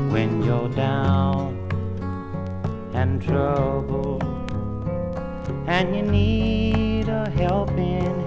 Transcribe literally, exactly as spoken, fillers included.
when you're down and troubled and you need a helping